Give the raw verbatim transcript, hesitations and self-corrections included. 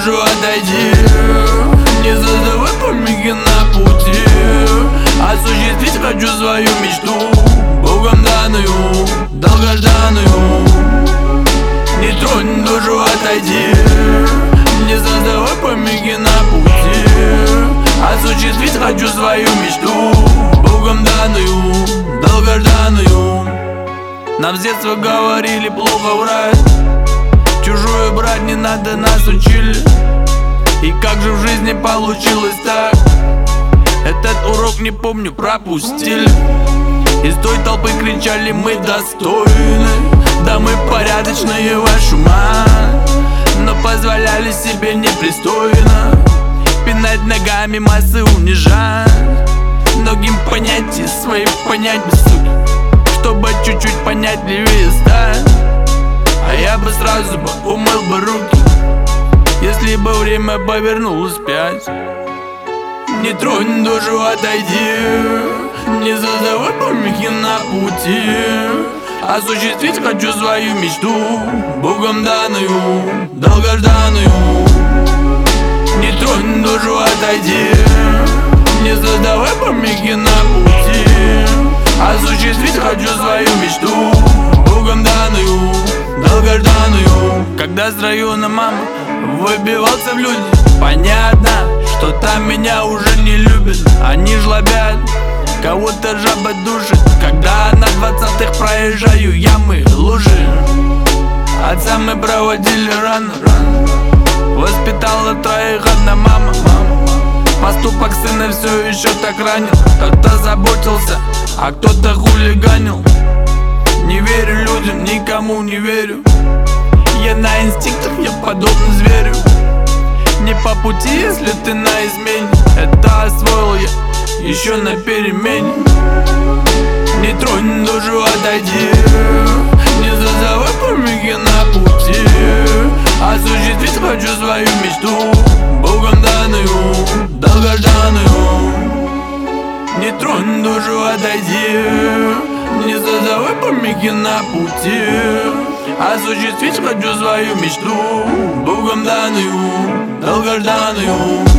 душу отойди, не создавай помехи на пути. Осуществить хочу свою мечту, Богом данную, долгожданную. Не тронь душу, отойди, не создавай помехи на пути. Осуществить хочу свою мечту, Богом данную, долгожданную. Нам с детства говорили плохо врать, чужую брать не надо, нас учили. И как же в жизни получилось так? Этот урок, не помню, пропустили. Из той толпы кричали: мы достойны, да мы порядочные, вашу мать. Но позволяли себе непристойно пинать ногами, массы унижать. Многим понятия свои понять бы, суки, чтобы чуть-чуть понятливее стать. А я бы сразу бы умыл бы руки, если бы время повернулось вспять. Не тронь душу, отойди, не создавай помехи на пути. Осуществить хочу свою мечту, Богом данную, долгожданную. Не тронь душу, отойди, не создавай помехи на пути. Осуществить хочу свою мечту, Богом данную, долгожданную. Когда с района мама выбивался в люди, понятно, что там меня уже не любят. Они жлобят, кого-то жаба душит. Когда на двадцатых проезжаю ямы, лужи. Отца мы проводили рано, рано. Воспитала троих одна мама, мама. Поступок сына все еще так ранил. Кто-то заботился, а кто-то хулиганил. Не верю людям, никому не верю. Я на инстинктах, я подобен зверю. Не по пути, если ты на измене. Это освоил я еще на перемене. Не тронь душу, отойди, не создавай помехи на пути. Осуществить хочу свою мечту, Богом данную, долгожданную. Не тронь душу, отойди, не создавай помехи на пути. Осуществить хочу свою мечту, Богом данную, долгожданную.